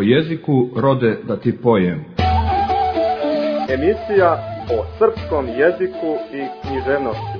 jeziku rode da ti pojem. Emisija o srpskom jeziku i književnosti.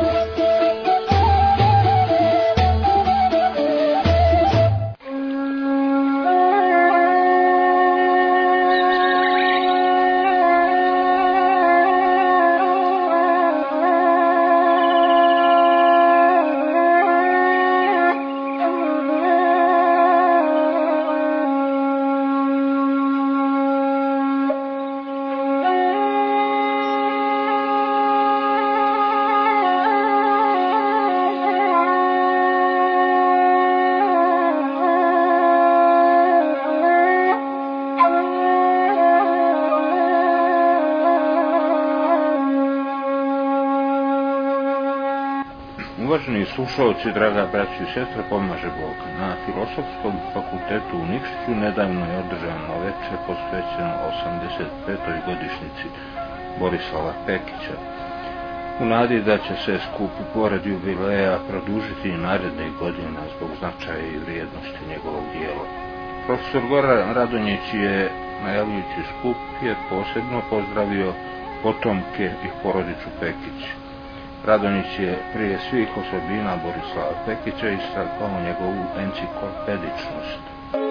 Uvaženi slušalci, draga braćo i sestre, pomaže Bog. Na Filozofskom fakultetu u Nikšiću nedavno je održano veče posvećeno 85. godišnjici Borislava Pekića. U nadi da će se skup pored jubileja produžiti i narednih godina zbog značaja i vrijednosti njegovog dijela. Profesor Goran Radonjić je, najavljujući skup, je posebno pozdravio potomke i porodicu Pekić. Radonjić je prije svih osobina Borislava Pekića istakao njegovu enciklopedičnost.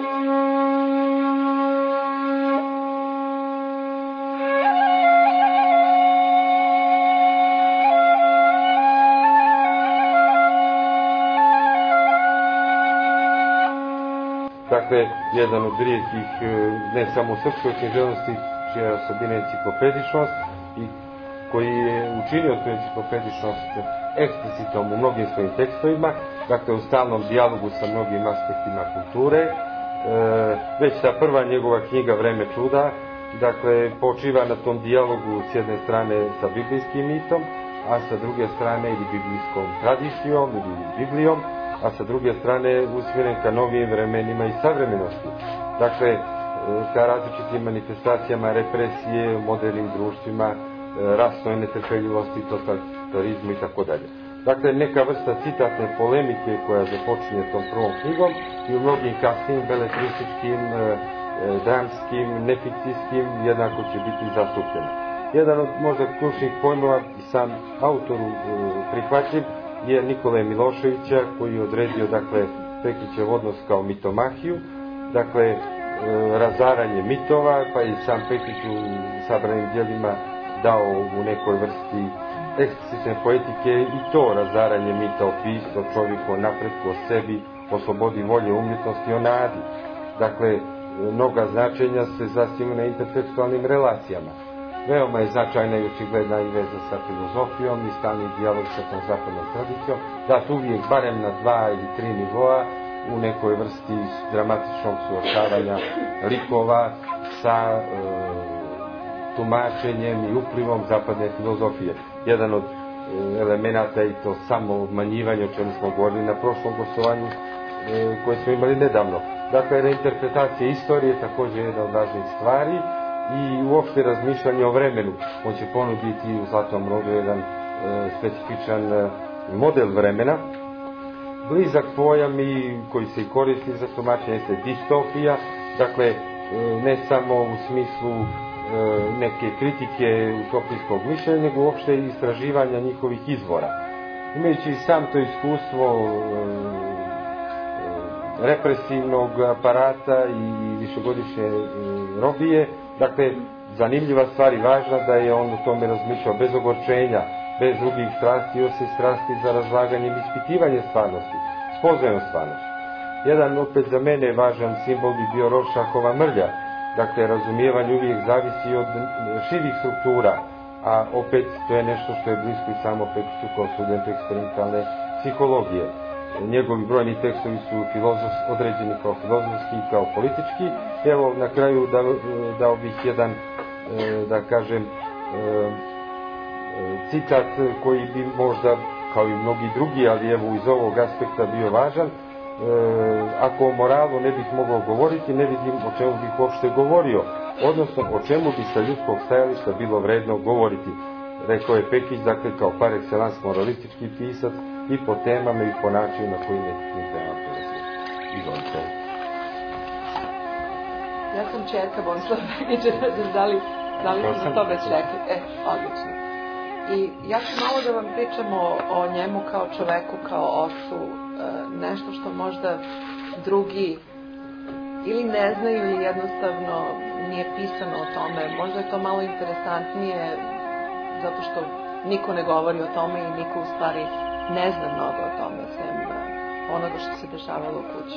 Dakle, jedan od rijetkih, ne samo u srpskoj književnosti, čija je osobina enciklopedičnost i koji je učinio tu enciklopedičnost eksplicitom u mnogim svojim tekstovima, dakle u stalnom dijalogu sa mnogim aspektima kulture. Već ta prva njegova knjiga Vreme čuda, dakle, počiva na tom dijalogu s jedne strane sa biblijskim mitom, a sa druge strane ili biblijskom tradicijom ili Biblijom, a sa druge strane usmjeren ka novim vremenima i savremenosti. Dakle, ka različitim manifestacijama represije u modernim društvima, rasnoj netrpeljivosti, totalitarizmu i tako dalje. Dakle, neka vrsta citatne polemike koja započinje tom prvom knjigom i u mnogim kasnim beletrističkim, dramskim, nefikcijskim jednako će biti zastupljena. Jedan od možda ključnih pojmova i sam autoru prihvatljiv je Nikole Miloševića, koji je odredio, dakle, Pekićev odnos kao mitomahiju, dakle, razaranje mitova, pa i sam Pekić u sabranim djelima dao u nekoj vrsti eksplicitne poetike i to razaranje mita o piscu, o čovjeku, o napretku, o sebi, o slobodi volje, umjetnosti, o nadi. Dakle, mnoga značenja se zasniva na intertekstualnim relacijama. Veoma je značajna i očigledna i veza sa filozofijom i stalni dijalog sa tom zapadnom tradicijom, da tu uvijek barem na 2 ili 3 nivoa u nekoj vrsti dramatičnog suočavanja likova sa tumačenjem i uplivom zapadne filozofije. Jedan od elemenata i to samo obmanjivanje, o čemu smo govorili na prošlom gostovanju koje smo imali nedavno. Dakle, reinterpretacija istorije također je jedna od važnih stvari i uopšte razmišljanje o vremenu. On će ponuditi u Zlatom rodu jedan specifičan model vremena. Blizak pojam i koji se i koristi za tumačenje je distopija, dakle, ne samo u smislu neke kritike utopijskog mišljenja, nego uopšte istraživanja njihovih izvora. Imajući i sam to iskustvo represivnog aparata i višegodišnje robije, dakle, zanimljiva stvar i važna da je on o tome razmišljao bez ogorčenja, bez drugih strasti, osim strasti za razlaganjem i ispitivanjem stvarnosti, spoznajom stvarnosti. Jedan opet za mene važan simbol bi bio Rorschachova mrlja. Dakle, razumijevanje uvijek zavisi od širih struktura, a opet to je nešto što je blisko i samo Pekiću kao studentu eksperimentalne psihologije. Njegovi brojni tekstovi su određeni kao filozofski i kao politički. Evo, na kraju dao bih jedan, da kažem, citat koji bi možda, kao i mnogi drugi, ali evo iz ovog aspekta bio važan. Ako o moralu ne bih mogao govoriti, ne vidim o čemu bih uopšte govorio, odnosno o čemu bi sa ljudskog stajališta bilo vredno govoriti. Rekao je Pekić, dakle, kao par excellence moralistički pisac i po temama i po načinu na koji nekakvim temama. Izvolite. Ja sam čerka Borislava Pekića, da li smo to već rekli? Odlično. I ja ću malo da vam pričam o njemu kao čoveku, kao ocu, nešto što možda drugi ili ne znaju ili jednostavno nije pisano o tome. Možda je to malo interesantnije zato što niko ne govori o tome i niko u stvari ne zna mnogo o tome, sem onoga što se dešavalo u kući.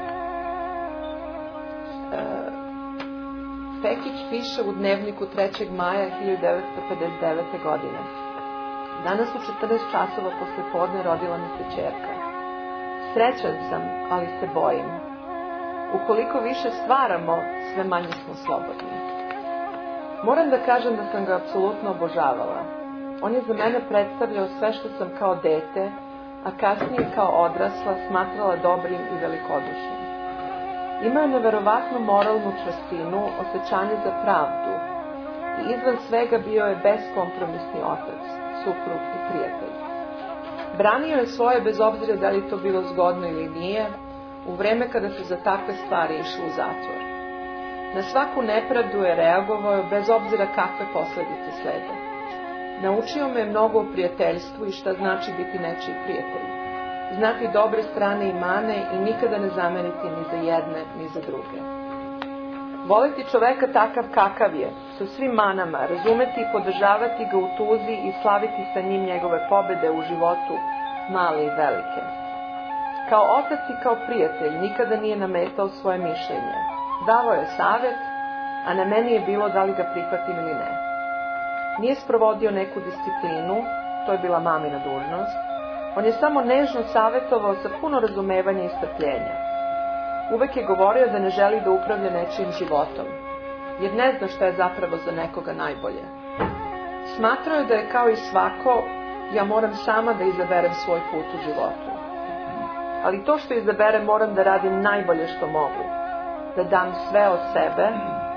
Pekić piše u dnevniku 3. maja 1959. godine. Danas u 14 časova posle podne rodila mi se ćerka. Srećan sam, ali se bojim. Ukoliko više stvaramo, sve manje smo slobodni. Moram da kažem da sam ga apsolutno obožavala. On je za mene predstavljao sve što sam kao dete, a kasnije kao odrasla smatrala dobrim i velikodušnim. Imao je neverovatnu moralnu čvrstinu, osjećanje za pravdu i izvan svega bio je beskompromisni otac, suprug i prijatelj. Branio je svoje bez obzira da li to bilo zgodno ili nije, u vreme kada su za takve stvari išli u zatvor. Na svaku nepravdu je reagovao bez obzira kakve posledice slede. Naučio me mnogo o prijateljstvu i šta znači biti nečiji prijatelj. Znati dobre strane i mane i nikada ne zameriti ni za jedne ni za druge. Voliti čoveka takav kakav je, sa svim manama, razumeti i podržavati ga u tuzi i slaviti sa njim njegove pobede u životu, male i velike. Kao otac i kao prijatelj nikada nije nametao svoje mišljenje. Davao je savet, a na meni je bilo da li ga prihvatim ili ne. Nije sprovodio neku disciplinu, to je bila mamina dužnost. On je samo nežno savjetovao sa puno razumevanja i strpljenja. Uvek je govorio da ne želi da upravlja nečijim životom, jer ne zna šta je zapravo za nekoga najbolje. Smatrao je da je kao i svako, ja moram sama da izaberem svoj put u životu. Ali to što izaberem moram da radim najbolje što mogu, da dam sve od sebe.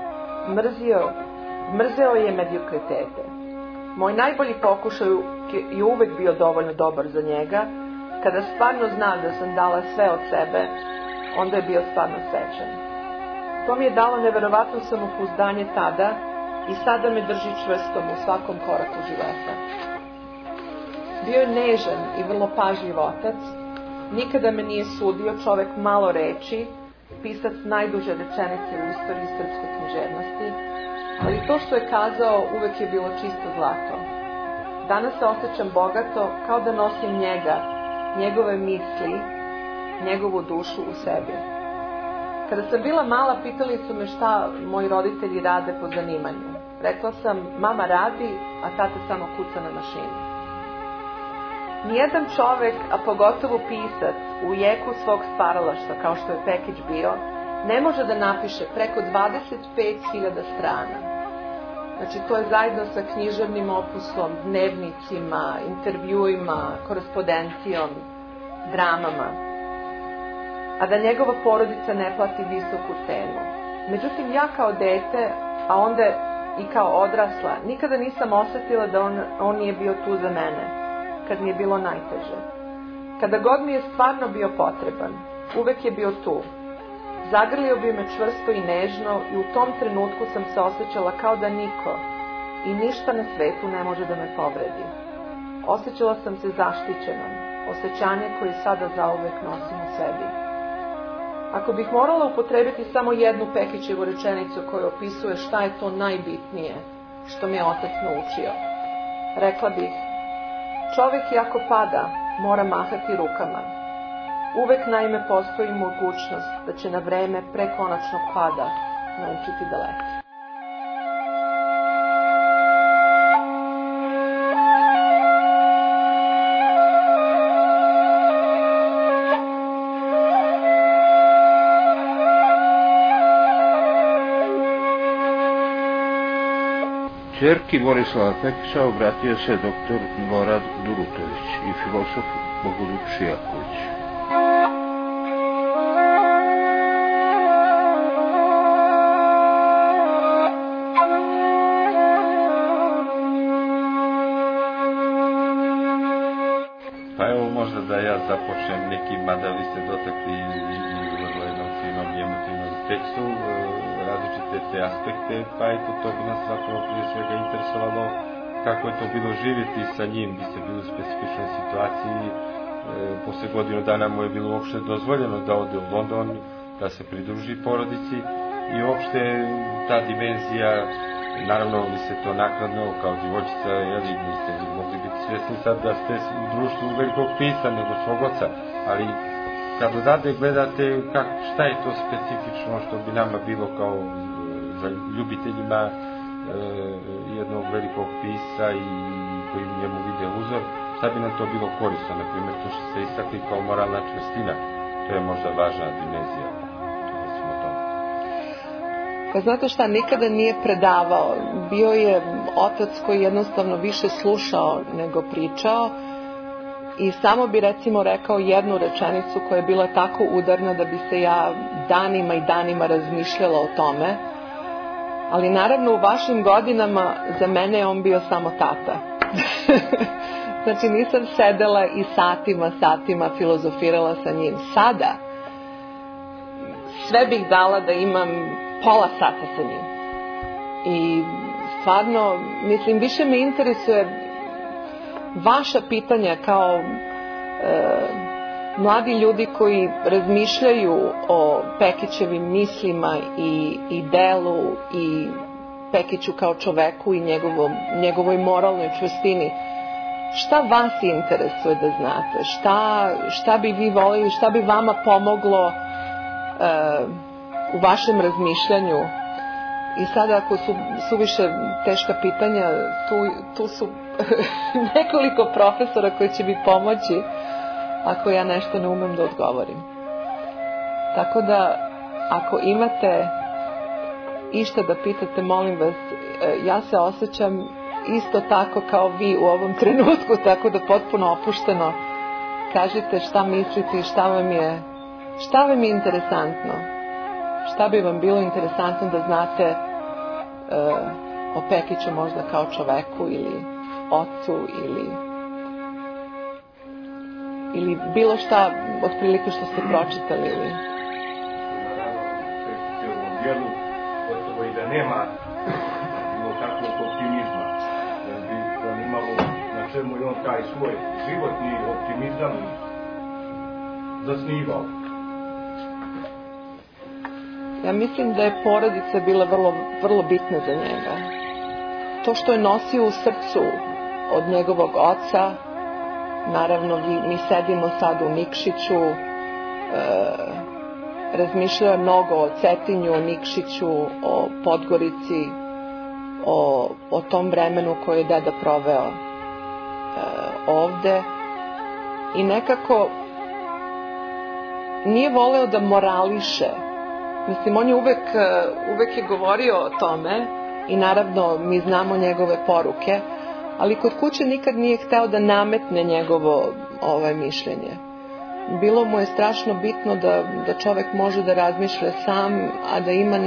Mrzeo je mediokritete. Moj najbolji pokušaj je uvek bio dovoljno dobar za njega. Kada stvarno zna da sam dala sve od sebe, onda je bio stvarno srećan. To mi je dalo neverovatno samopouzdanje tada i sada me drži čvrstom u svakom koraku života. Bio je nežan i vrlo pažljiv otac. Nikada me nije sudio, čovek malo reči, pisac najduže rečenice u istoriji srpske književnosti, ali to što je kazao uvek je bilo čisto zlato. Danas se osjećam bogato, kao da nosim njega, njegove misli, njegovu dušu u sebi. Kada sam bila mala, pitali su me šta moji roditelji rade po zanimanju. Rekla sam, mama radi, a tata samo kuca na mašini. Nijedan čovek, a pogotovo pisac, u jeku svog stvaralaštva, kao što je Pekić bio, ne može da napiše preko 25.000 strana. Znači, to je zajedno sa književnim opusom, dnevnicima, intervjuima, korespondencijom, dramama. A da njegova porodica ne plati visoku cenu. Međutim, ja kao dete, a onda i kao odrasla, nikada nisam osetila da on nije bio tu za mene, kad mi je bilo najteže. Kada god mi je stvarno bio potreban, uvek je bio tu. Zagrlio bi me čvrsto i nežno i u tom trenutku sam se osjećala kao da niko i ništa na svetu ne može da me povredi. Osjećala sam se zaštićenom, osjećanje koje sada zauvek nosim u sebi. Ako bih morala upotrebiti samo jednu Pekićevu rečenicu koja opisuje šta je to najbitnije što mi je otac naučio, rekla bih: čovek jako pada, mora mahati rukama. Uvek naime postoji mogućnost da će na vreme pre konačnog pada naučiti da leti. Ćerki Borislava Pekića obratio se dr. Milorad Durutović i filozof Bogoljub Šijaković. Pa evo možda da ja započnem nekim, mada vi ste dotakli i vrlo jednom fino emotivnom i emotivnom tekstu, različite te aspekte, pa eto, to bi nas zapravo prije svega interesovalo kako je to bilo živjeti sa njim, vi ste bili u specifičnoj situaciji, posle godinu dana mu je bilo uopšte dozvoljeno da ode u London, da se pridruži porodici i uopšte ta dimenzija, naravno vi ste to naknadno kao djevojčica, niste mogli biti svjesni sad da ste u društvu velikog pisca nego svog oca, ali kad odade gledate šta je to specifično što bi nama bilo kao za ljubiteljima jednog velikog pisca i koji u njemu vide uzor, šta bi nam to bilo korisno, na primjer to što ste istakli kao moralna čvrstina, to je možda važna dimenzija. Pa znate šta, nikada nije predavao, bio je otac koji jednostavno više slušao nego pričao i samo bi recimo rekao jednu rečenicu koja je bila tako udarna da bi se ja danima i danima razmišljala o tome, ali naravno u vašim godinama za mene je on bio samo tata. Znači nisam sedela i satima filozofirala sa njim. Sada sve bih dala da imam pola sata sa njim. I stvarno, mislim, više me interesuje vaša pitanja kao mladi ljudi koji razmišljaju o Pekićevim mislima i delu i Pekiću kao čoveku i njegovoj moralnoj čvrstini. Šta vas interesuje da znate? Šta bi vi voljeli, šta bi vama pomoglo u vašem razmišljanju? I sada ako su više teška pitanja, tu su nekoliko profesora koji će mi pomoći ako ja nešto ne umem da odgovorim. Tako da, ako imate išta da pitate, molim vas, ja se osjećam isto tako kao vi u ovom trenutku, tako da potpuno opušteno kažite šta mislite i šta vam je interesantno. Šta bi vam bilo interesantno da znate o Pekiću možda kao čoveku ili ocu ili bilo šta otprilike što ste pročitali ili... U dijelu gotovo i da nema bilo takvog optimizma, jer bi on imalo na čemu je on taj svoj životni optimizam zasnivao. Ja mislim da je porodica bila vrlo, vrlo bitna za njega. To što je nosio u srcu od njegovog oca, naravno mi sedimo sad u Nikšiću, razmišljao mnogo o Cetinju, o Nikšiću, o Podgorici, o tom vremenu koje je deda proveo ovde. I nekako nije voleo da morališe. Mislim, on je uvek je govorio o tome i naravno mi znamo njegove poruke, ali kod kuće nikad nije hteo da nametne njegovo mišljenje. Bilo mu je strašno bitno da čovek može da razmišlja sam, a da ima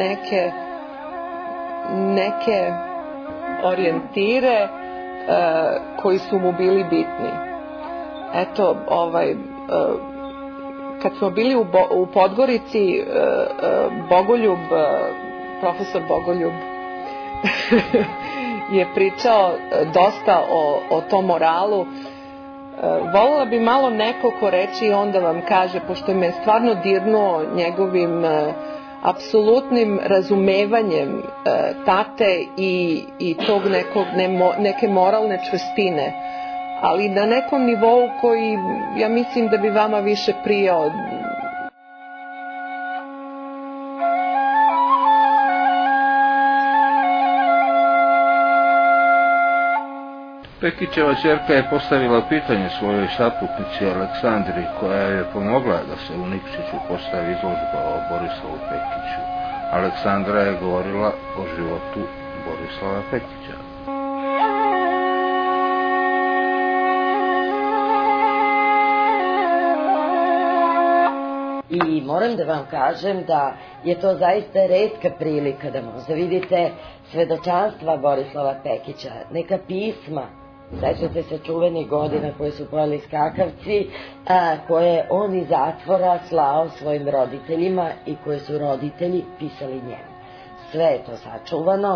neke orijentire koji su mu bili bitni. Eto, kad smo bili u Podgorici, Bogoljub, profesor Bogoljub je pričao dosta o tom moralu. Voljela bi malo nekoliko reći i onda vam kaže, pošto me stvarno dirnuo njegovim apsolutnim razumevanjem tate i tog neke moralne čvrstine, ali na nekom nivou koji ja mislim da bi vama više prijao. Pekićeva ćerka je postavila pitanje svojoj saputnici Aleksandri, koja je pomogla da se u Nikšiću postavi izložba o Borislavu Pekiću. Aleksandra je govorila o životu Borislava Pekića. I moram da vam kažem da je to zaista retka prilika da možda vidite svedočanstva Borislava Pekića, neka pisma sećate se čuvenih godina koje su pojeli skakavci, koje on iz zatvora slao svojim roditeljima i koje su roditelji pisali njemu. Sve je to sačuvano.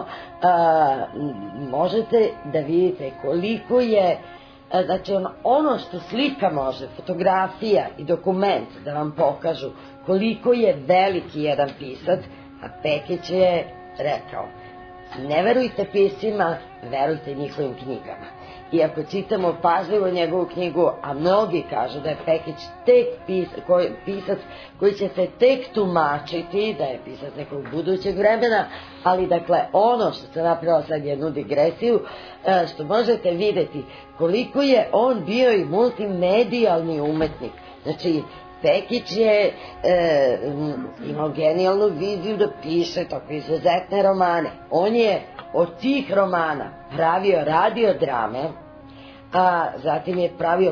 Možete da vidite koliko je, znači ono što slika može, fotografija i dokument da vam pokažu koliko je veliki jedan pisac, a Pekić je rekao: ne verujte piscima, verujte njihovim knjigama. I ako čitamo pažljivo njegovu knjigu, a mnogi kažu da je Pekić tek pisac koji će se tek tumačiti, da je pisac nekog budućeg vremena, ali dakle ono što se napravila sad jednu digresiju, što možete videti koliko je on bio i multimedijalni umetnik. Znači, Pekić je imao genijalnu viziju da piše takve izuzetne romane. On je od tih romana pravio radiodrame, a zatim je pravio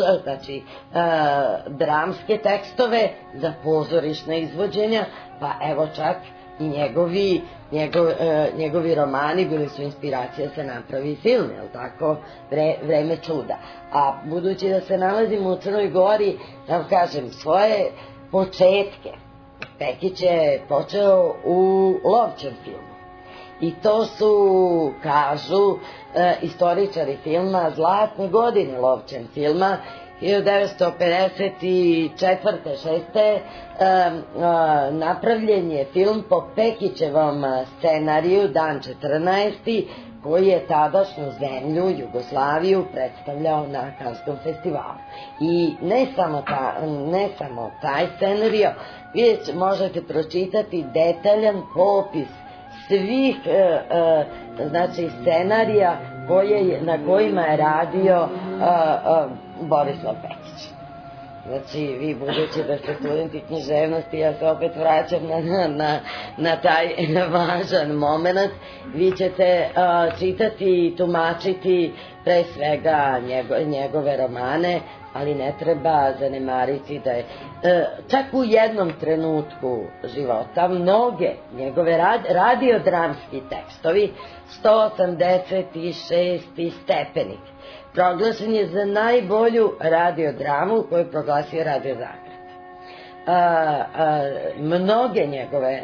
dramske tekstove za pozorišna izvođenja, pa evo čak i njegovi romani bili su inspiracija da se napravi film, jel tako, Vreme čuda. A budući da se nalazimo u Crnoj Gori, da vam kažem, svoje početke Pekić je počeo u Lovćem filmu. I to su, kažu istoričari filma, zlatne godine Lovćem filma, 1954. 6. napravljen je film po Pekićevom scenariju Dan 14. koji je tadašnju zemlju, Jugoslaviju, predstavljao na Kanskom festivalu. I ne samo taj scenario, vi možete pročitati detaljan popis svih scenarija na kojima je radio Borislav Pekić. Znači, vi budući da ste studenti književnosti, ja se opet vraćam na taj važan moment, vi ćete čitati i tumačiti pre svega njegove romane, ali ne treba zanemariti da je čak u jednom trenutku života mnoge njegove radiodramski tekstovi, 186. stepenik, proglašen je za najbolju radiodramu koju je proglasio Radio Zagreb. Mnoge njegove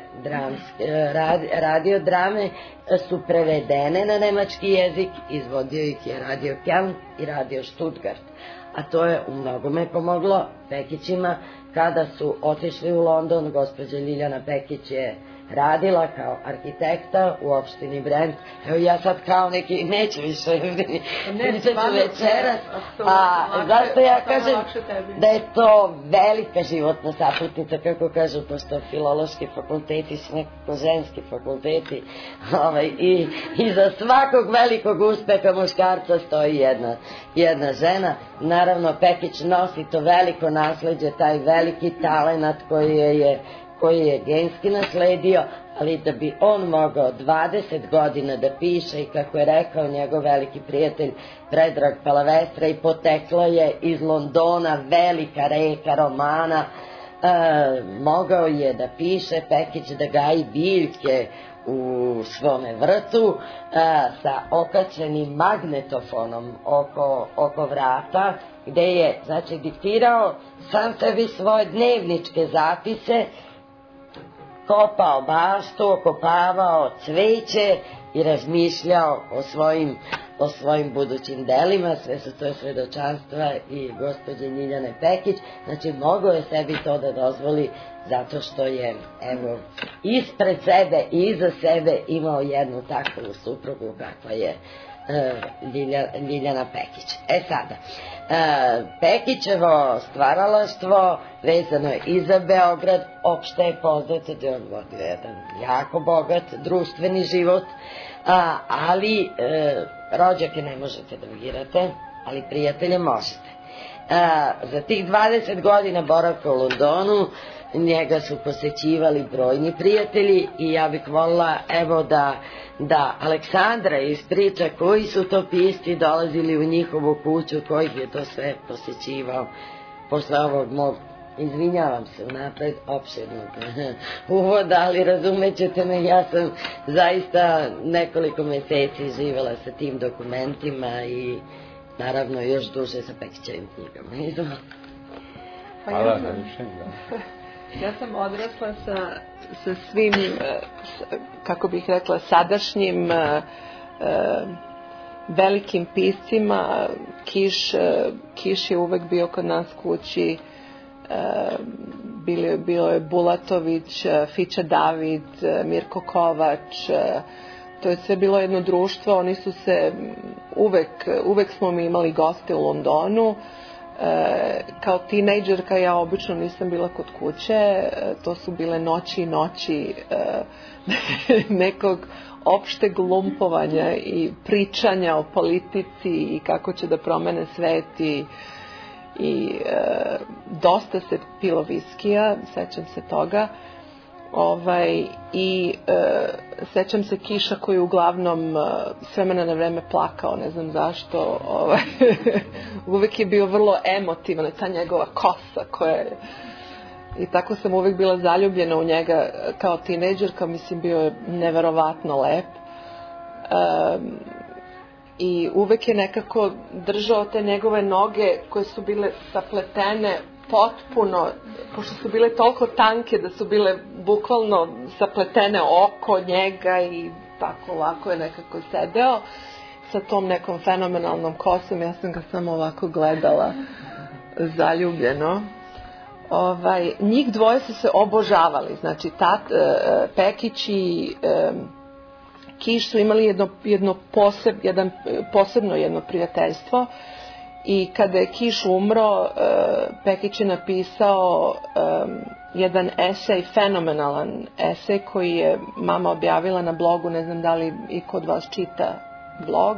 radiodrame su prevedene na nemački jezik, izvodio ih je Radio Köln i Radio Stuttgart. A to je u mnogome pomoglo Pekićima kada su otišli u London. Gospođa Ljiljana Pekić je radila kao arhitekta u opštini Brent. Evo ja sad kao neki, neću više pričati večeras, a zašto ja kažem da je to velika životna saputnica, kako kažu, pošto filološki fakulteti su nekako ženski fakulteti, i za svakog velikog uspeha muškarca stoji jedna žena. Naravno, Pekić nosi to veliko nasleđe, taj veliki talenat koji je genski nasledio, ali da bi on mogao 20 godina da piše, i kako je rekao njegov veliki prijatelj Predrag Palavestra, i poteklo je iz Londona velika reka romana, mogao je da piše Pekić, da gaji biljke u svome vrtu sa okačenim magnetofonom oko vrata, gde je, znači, diktirao sam sebi svoje dnevničke zapise, kopao baštu, okopavao cveće i razmišljao o svojim budućim delima. Sve su to svedočanstva i gospođe Ljiljane Pekić. Znači, mogao je sebi to da dozvoli zato što je, evo, ispred sebe i iza sebe imao jednu takvu suprugu kakva je Ljiljana Pekić. Sada, Pekićevo stvaralaštvo vezano je i za Beograd. Opšte je poznato da je on vodio jedan jako bogat društveni život, ali rođake ne možete da birate, ali prijatelje možete. Za tih 20 godina boravka u Londonu njega su posećivali brojni prijatelji, i ja bih volila, evo, da Aleksandra ispriča koji su to pisci dolazili u njihovu kuću, kojih je to sve posećivao posle ovog mog Izvinjavam se unapred opširnog uvoda, ali razumećete me, ja sam zaista nekoliko meseci živela sa tim dokumentima i naravno još duže sa Pekićevim knjigama. Izvolite. Hvala na mišljenju. Ja sam odrasla sa svim, kako bih rekla, sadašnjim velikim piscima. Kiš je uvek bio kod nas kući, bio je Bulatović, Fića David, Mirko Kovač, to je sve bilo jedno društvo. Oni su se uvek smo mi imali goste u Londonu. Kao tinejdžerka ja obično nisam bila kod kuće, to su bile noći i noći nekog opšteg lumpovanja i pričanja o politici i kako će da promene svet i dosta se pilo viskija, sećam se toga. I sećam se Kiša koji uglavnom s vremena na vreme plakao, ne znam zašto. Uvek je bio vrlo emotivan, ta njegova kosa koja je... I tako sam uvek bila zaljubljena u njega kao tinejdžerka, mislim bio je neverovatno lep. I uvek je nekako držao te njegove noge koje su bile sapletene potpuno, pošto su bile toliko tanke da su bile bukvalno sapletene oko njega i tako lako je nekako sedeo sa tom nekom fenomenalnom kosom. Ja sam ga samo ovako gledala zaljubljeno. Njih dvoje su se obožavali, znači Pekić i Kiš su imali posebno jedno prijateljstvo. I kada je Kiš umro, Pekić je napisao jedan esej, fenomenalan esej koji je mama objavila na blogu, ne znam da li i kod vas čita blog.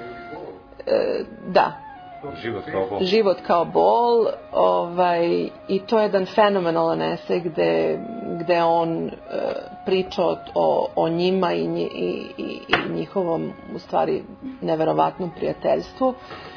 Da. Život kao bol. I to je jedan fenomenalan esej gde on priča o njima i njihovom, u stvari, neverovatnom prijateljstvu.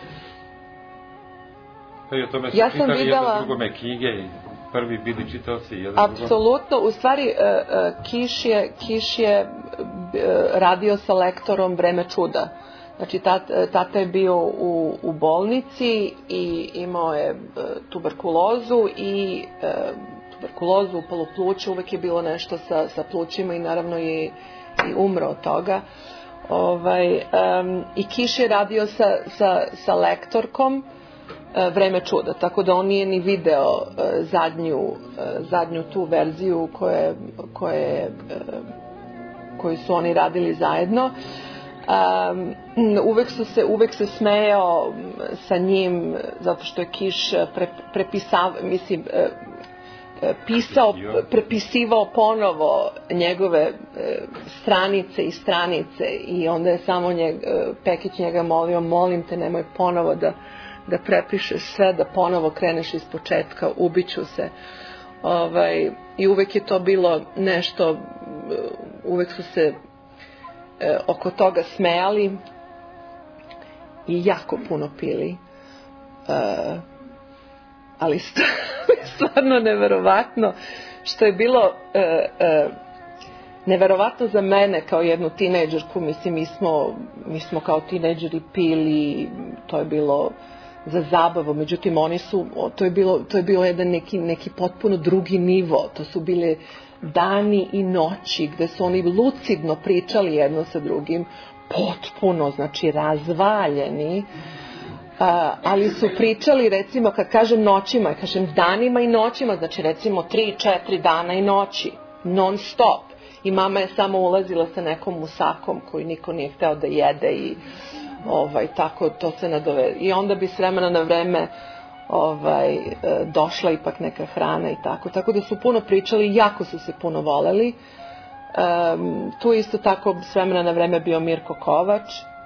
I o tome su čitali jedno drugome knjige i prvi bili čitaoci jedno drugome. Apsolutno, u stvari Kiš je radio sa lektorom Vreme čuda. Znači tata je bio u bolnici i imao je tuberkulozu u polupluću, uvek je bilo nešto sa plućima i naravno je i umro od toga. I Kiš je radio sa lektorkom Vreme čuda, tako da on nije ni video zadnju tu verziju koju su oni radili zajedno. Uvek se smejao sa njim zato što je Kiš prepisivao ponovo njegove stranice i stranice i onda je samo Pekić njega molio, molim te nemoj ponovo da prepišeš sve, da ponovo kreneš iz početka, ubiću se. I uvek je to bilo nešto, uvek su se oko toga smejali i jako puno pili. Ali stvarno neverovatno, što je bilo neverovatno za mene kao jednu tinejdžerku. Mislim, mi smo kao tinejdžeri pili, to je bilo za zabavu, međutim to je bilo jedan neki potpuno drugi nivo. To su bile dani i noći gde su oni lucidno pričali jedno sa drugim, potpuno, znači razvaljeni, ali su pričali, recimo, kad kažem noćima, kažem danima i noćima, znači recimo 3-4 dana i noći, non stop. I mama je samo ulazila sa nekom musakom koji niko nije hteo da jede i tako to se nadove. I onda bi s vremena na vreme došla ipak neka hrana i tako. Tako da su puno pričali, jako su se puno voleli. Tu isto tako s vremena na vreme bio Mirko Kovač.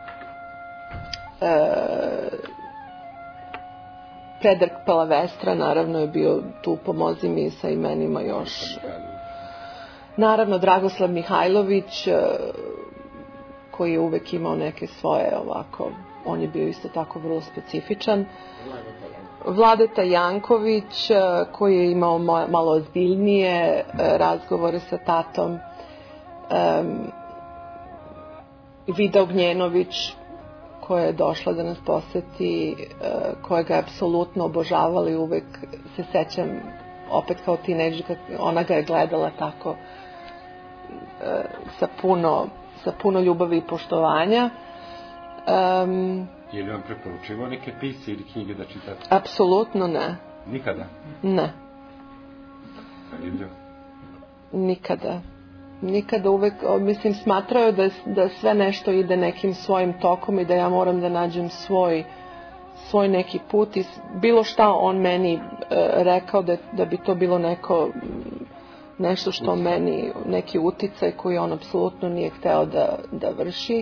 Predrag Palavestra naravno je bio tu, pomozi mi sa imenima još. Naravno Dragoslav Mihajlović, koji je uvek imao neke svoje ovako, on je bio isto tako vrlo specifičan. Vladeta Janković, koji je imao malo ozbiljnije razgovore sa tatom, Vida Ognjenović, koja je došla da nas poseti, koja ga je apsolutno obožavala i uvek se sećam, opet kao tinejdžerka, ona ga je gledala tako sa puno ljubavi i poštovanja. Je li vam preporučivao neke pisce ili knjige da čitate? Apsolutno ne. Nikada? Ne. Zanimljivo. Nikada uvek, mislim, smatrao da sve nešto ide nekim svojim tokom i da ja moram da nađem svoj neki put i bilo šta on meni rekao da bi to bilo nešto što meni, neki uticaj koji on apsolutno nije hteo da vrši.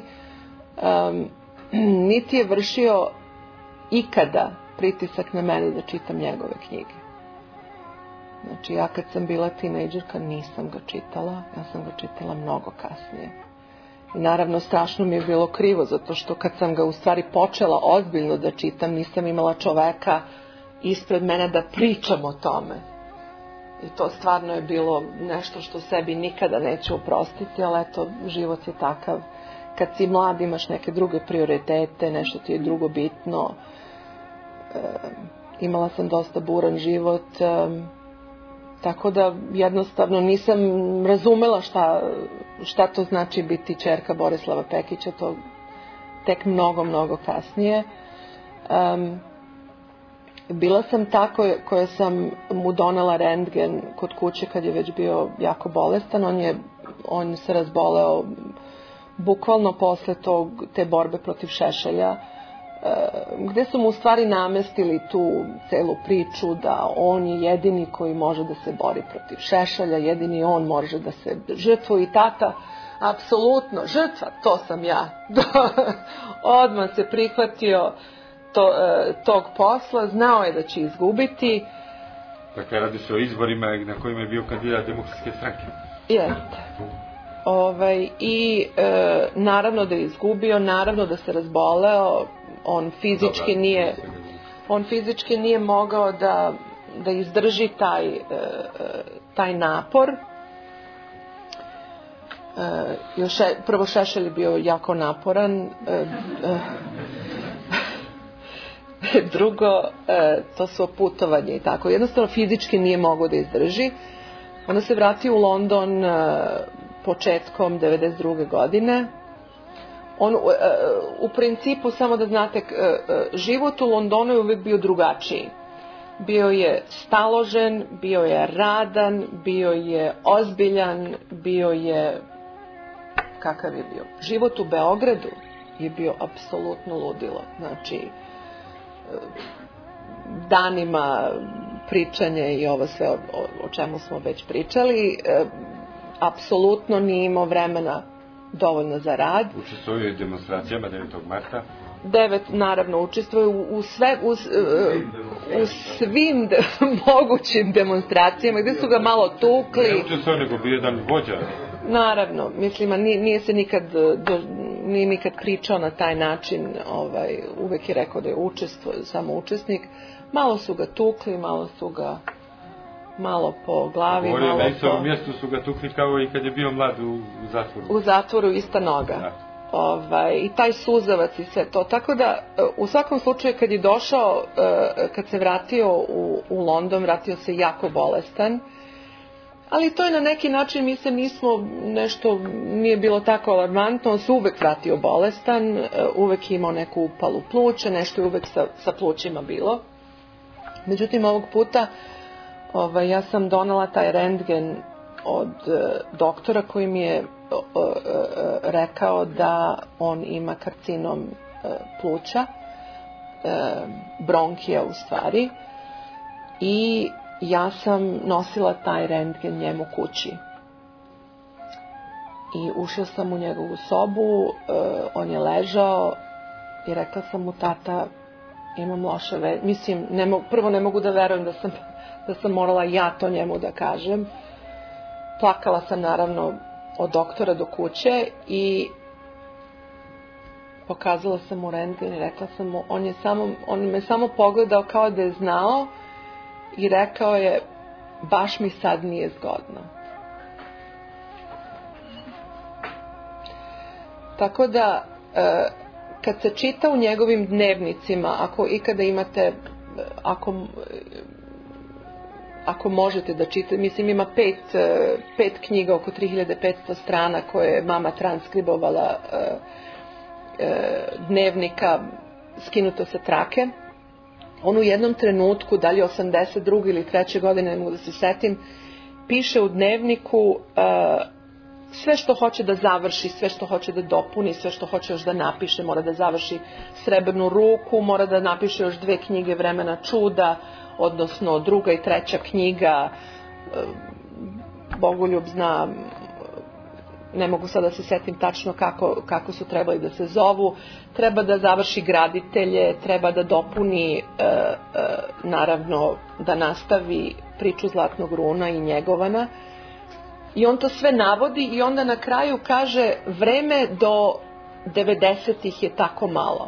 Niti je vršio ikada pritisak na mene da čitam njegove knjige. Znači, ja kad sam bila tinejdžerka nisam ga čitala, ja sam ga čitala mnogo kasnije. I naravno, strašno mi je bilo krivo, zato što kad sam ga u stvari počela ozbiljno da čitam, nisam imala čoveka ispred mene da pričam o tome. I to stvarno je bilo nešto što sebi nikada neću oprostiti, ali eto, život je takav. Kad si mlad imaš neke druge prioritete, nešto ti je drugo bitno. Imala sam dosta buran život, tako da jednostavno nisam razumela šta to znači biti ćerka Borislava Pekića, to tek mnogo kasnije. Bila sam ta koja sam mu donela rentgen kod kuće kad je već bio jako bolestan. On se razboleo bukvalno posle te borbe protiv šešelja, gde su mu u stvari namestili tu celu priču da on je jedini koji može da se bori protiv šešelja, jedini on može da se žrtvuje i tata, apsolutno, žrtva, to sam ja. Odmah se prihvatio tog posla, znao je da će izgubiti. Dakle, radi se o izborima na kojima je bio kandidat Demokratske stranke. Jeste. I naravno da je izgubio, naravno da se razboleo, on fizički nije mogao da izdrži taj napor. Prvo šešelj je bio jako naporan, drugo to su putovanje i tako, jednostavno fizički nije mogao da izdrži. Onda se vratio u London početkom 1992. godine. On, u principu, samo da znate, život u Londonu je uvijek bio drugačiji. Bio je staložen, bio je radan, bio je ozbiljan, bio je... Kakav je bio? Život u Beogradu je bio apsolutno ludilo. Znači, danima pričanje i ovo sve o čemu smo već pričali, apsolutno nije imao vremena dovoljno za rad. Učestvuje u demonstracijama 9. marta. 9 naravno učestvuje u svim mogućim demonstracijama gdje su ga malo tukli. Ne učestvuje, nego bio jedan vođa. Naravno, mislim, nije se nikad pričao na taj način, uvek je rekao da je samo učesnik. Malo su ga tukli, malo su ga po glavi, malo na istom mjestu su ga tukli kao i kad je bio mlad u zatvoru. U zatvoru ista noga. I taj suzavac i sve to. Tako da, u svakom slučaju kad je došao, kad se vratio u London, vratio se jako bolestan. Ali to je na neki način, mi se nismo nešto, nije bilo tako alarmantno, on se uvek vratio bolestan, uvek imao neku upalu pluća, nešto je uvek sa plućima bilo. Međutim, ovog puta ja sam donela taj rentgen od doktora koji mi je rekao da on ima karcinom pluća, bronkija u stvari, i ja sam nosila taj rentgen njemu kući. I ušla sam u njegovu sobu, on je ležao i rekla sam mu: tata, imam loše vesti. Mislim, prvo ne mogu da verujem da sam morala ja to njemu da kažem. Plakala sam naravno od doktora do kuće i pokazala sam mu rentgen i rekla sam mu, on me samo pogledao kao da je znao i rekao je, baš mi sad nije zgodno. Tako da, kad se čita u njegovim dnevnicima, ako ikada imate, ako možete da čitate, mislim ima 5 knjiga, oko 3500 strana koje je mama transkribovala dnevnika skinuto sa trake. On u jednom trenutku, da li 82. ili 3. godine, ne mogu da se setim, piše u dnevniku sve što hoće da završi, sve što hoće da dopuni, sve što hoće još da napiše. Mora da završi Srebrnu ruku, mora da napiše još 2 knjige Vremena čuda, odnosno 2. i 3. knjiga, Bogoljub zna, ne mogu sad da se setim tačno kako su trebali da se zovu. Treba da završi Graditelje, treba da dopuni, naravno da nastavi priču Zlatnog runa i Njegovana. I on to sve navodi i onda na kraju kaže, vreme do 90-ih je tako malo.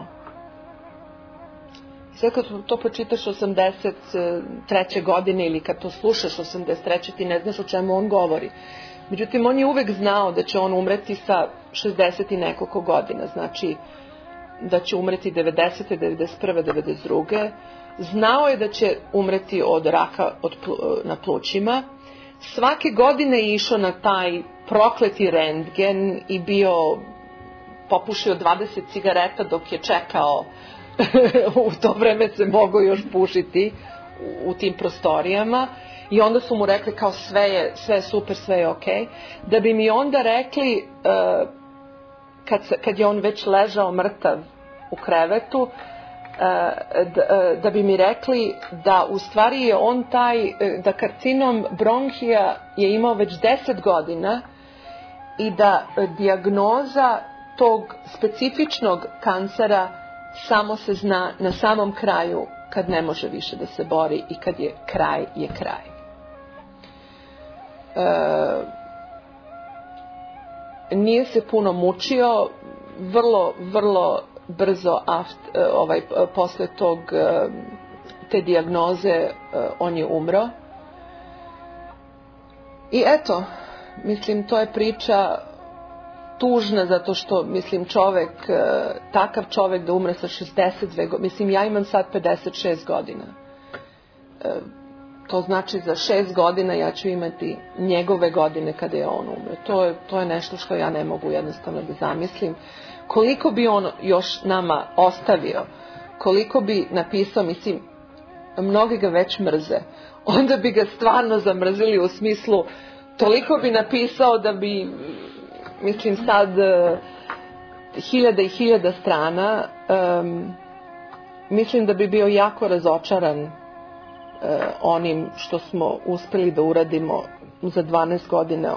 Sve kad to počitaš 83. godine ili kad to slušaš 83. ti ne znaš o čemu on govori. Međutim, on je uvek znao da će on umreti sa 60 i nekoliko godina. Znači, da će umreti 90. 91. 92. Znao je da će umreti od raka na plućima. Svake godine je išao na taj prokleti rentgen i popušio 20 cigareta dok je čekao. U to vreme se mogao još pušiti u tim prostorijama. I onda su mu rekli kao sve je super, sve je okej. Da bi mi onda rekli, kad je on već ležao mrtav u krevetu, da bi mi rekli da u stvari je on da karcinom bronhija je imao već 10 godina i da dijagnoza tog specifičnog kancera samo se zna na samom kraju, kad ne može više da se bori i kad je kraj. Nije se puno mučio, vrlo brzo posle te dijagnoze on je umro. I eto, mislim, to je priča tužna zato što, mislim, takav čovek da umre sa 62 godine, mislim, ja imam sad 56 godina. To znači za 6 godina ja ću imati njegove godine kada je on umre. To je nešto što ja ne mogu jednostavno da zamislim. Koliko bi on još nama ostavio, koliko bi napisao, mislim, mnogi ga već mrze, onda bi ga stvarno zamrzili u smislu, toliko bi napisao da bi, mislim, sad 1000 i 1000 strana, mislim da bi bio jako razočaran onim što smo uspeli da uradimo za 12 godina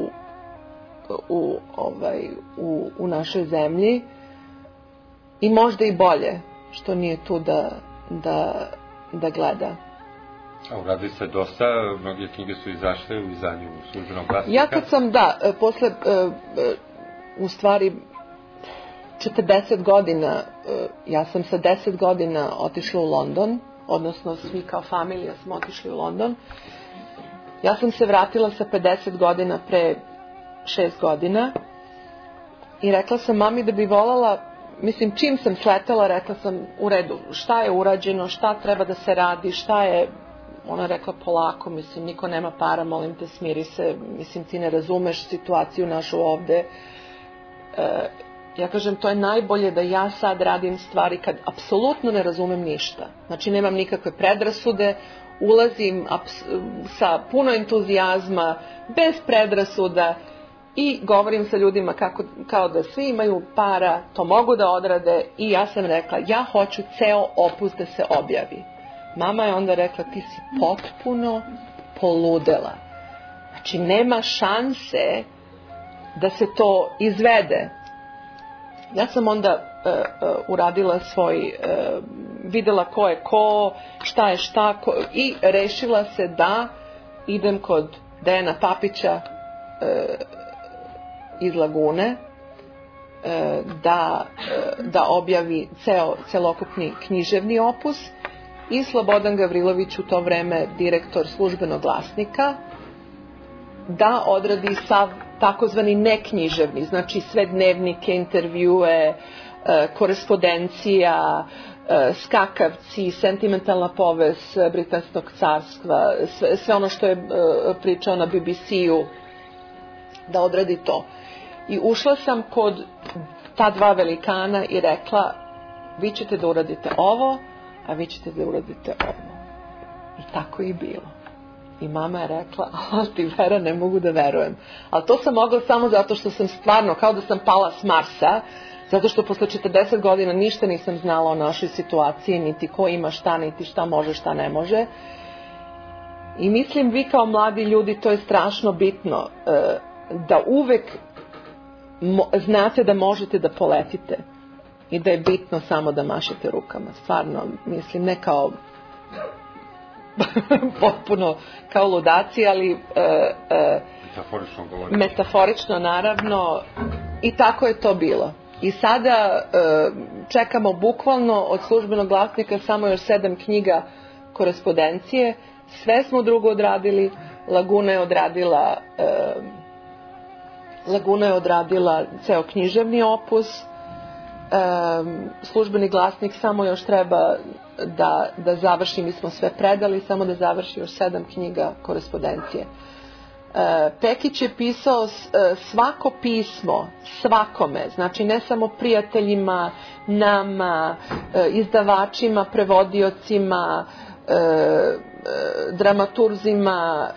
u našoj zemlji, i možda i bolje što nije tu da gleda. A uradi se dosta, mnoge knjige su izašle u izdanju Službenog glasnika. Ja kad sam, posle u stvari 40 godina, ja sam sa 10 godina otišla u London, odnosno svi kao familija smo otišli u London. Ja sam se vratila sa 50 godina pre 6 godina i rekla sam mami da bi voljela, mislim, čim sam sletela, rekla sam, u redu, šta je urađeno, šta treba da se radi, šta je, ona rekla, polako, mislim, niko nema para, molim te, smiri se, mislim, ti ne razumeš situaciju našu ovde. Ja kažem, to je najbolje da ja sad radim stvari kad apsolutno ne razumem ništa. Znači, nemam nikakve predrasude, ulazim sa puno entuzijazma, bez predrasuda i govorim sa ljudima kao da svi imaju para, to mogu da odrade, i ja sam rekla, ja hoću ceo opus da se objavi. Mama je onda rekla, ti si potpuno poludela. Znači, nema šanse da se to izvede. Ja sam onda uradila videla ko je ko, šta je šta, i rešila se da idem kod Dejana Papića iz Lagune. da objavi celokupni književni opus i Slobodan Gavrilović, u to vreme direktor Službenog glasnika, da odradi sav takozvani neknjiževni, znači sve dnevnike, intervjue, korespondencija, skakavci, sentimentalna povest Britanskog carstva, sve ono što je pričao na BBC-u, da odradi to. I ušla sam kod ta dva velikana i rekla, vi ćete da uradite ovo, a vi ćete da uradite ovo. I tako je bilo. I mama je rekla, ti Vera, ne mogu da verujem. Ali to sam mogla samo zato što sam stvarno, kao da sam pala s Marsa, zato što posle 40 godina ništa nisam znala o našoj situaciji, niti ko ima šta, niti šta može, šta ne može. I mislim, vi kao mladi ljudi, to je strašno bitno, da uvek znate da možete da poletite i da je bitno samo da mašete rukama. Stvarno, mislim, ne kao potpuno kao ludaci, ali metaforično naravno, i tako je to bilo. I sada čekamo bukvalno od Službenog glasnika samo još 7 knjiga korespondencije. Sve smo drugo odradili. Laguna je odradila ceo književni opus. Službeni glasnik samo još treba da završi, mi smo sve predali, samo da završi još 7 knjiga korespondencije. Pekić je pisao svako pismo svakome, znači ne samo prijateljima, nama, izdavačima, prevodiocima, dramaturzima,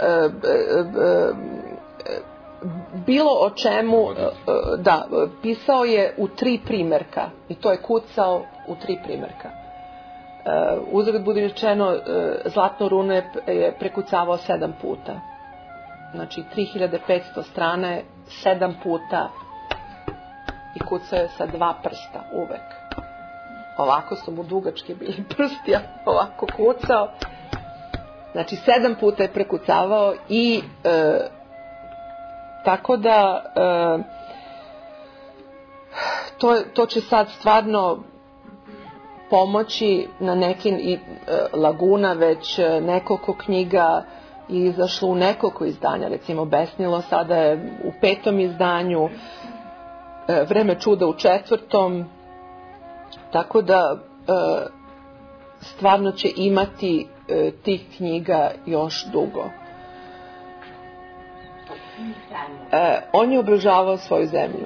bilo o čemu, da, pisao je u 3 primerka i to je kucao u 3 primerka. Uzgled budi rečeno, Zlatno runo je prekucavao 7 puta. Znači 3500 strane, 7 puta i kucao je sa 2 prsta uvek. Ovako su mu dugački bili prsti, a ovako kucao. Znači 7 puta je prekucavao i tako da to će sad stvarno pomoći na neki, i Laguna već nekoliko knjiga i izašlo u nekoliko izdanja, recimo Besnilo sada je u 5. izdanju, Vreme čuda u 4. Tako da stvarno će imati tih knjiga još dugo. On je obožavao svoju zemlju.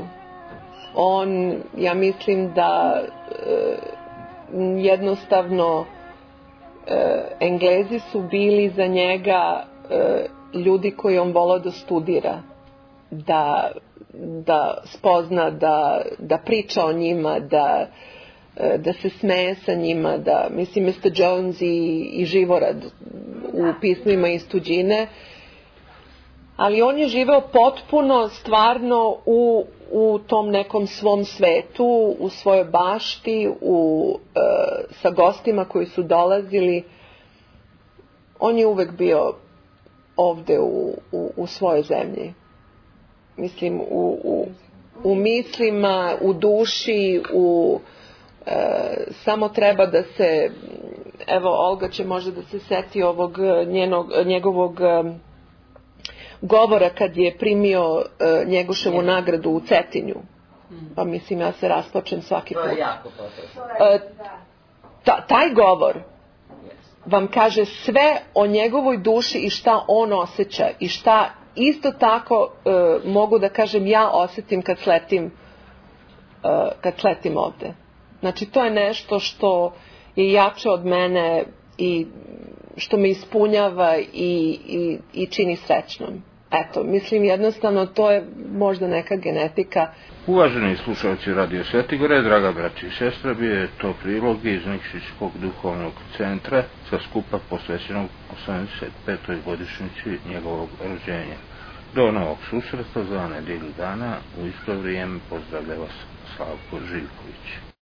Ja mislim da jednostavno Englezi su bili za njega ljudi koji on volao da studira, da spozna, da priča o njima, da se smeje sa njima, da, mislim, Mr. Jones i Živorad u pismima iz tuđine, ali on je živeo potpuno stvarno u tom nekom svom svetu, u svojoj bašti, sa gostima koji su dolazili. On je uvek bio ovde u svojoj zemlji. Mislim, u mislima, u duši, samo treba da se, evo, Olga će možda da se seti ovog njegovog govora kad je primio Njegoševu nagradu u Cetinju. Pa mislim, ja se rasplačem svaki put. Taj govor vam kaže sve o njegovoj duši i šta on osjeća i šta isto tako mogu da kažem ja osjetim kad sletim ovde. Znači, to je nešto što je jače od mene i što me ispunjava i čini srećnom. Eto, mislim, jednostavno to je možda neka genetika. Uvaženi slušalci Radio Svetigore, draga braća i sestra, bio je to prilog iz Nikšićkog duhovnog centra sa skupa posvećenog 85. godišnjici njegovog rođenja. Do novog susreta za nedelju dana, u isto vrijeme pozdravlja vas Slavko Živković.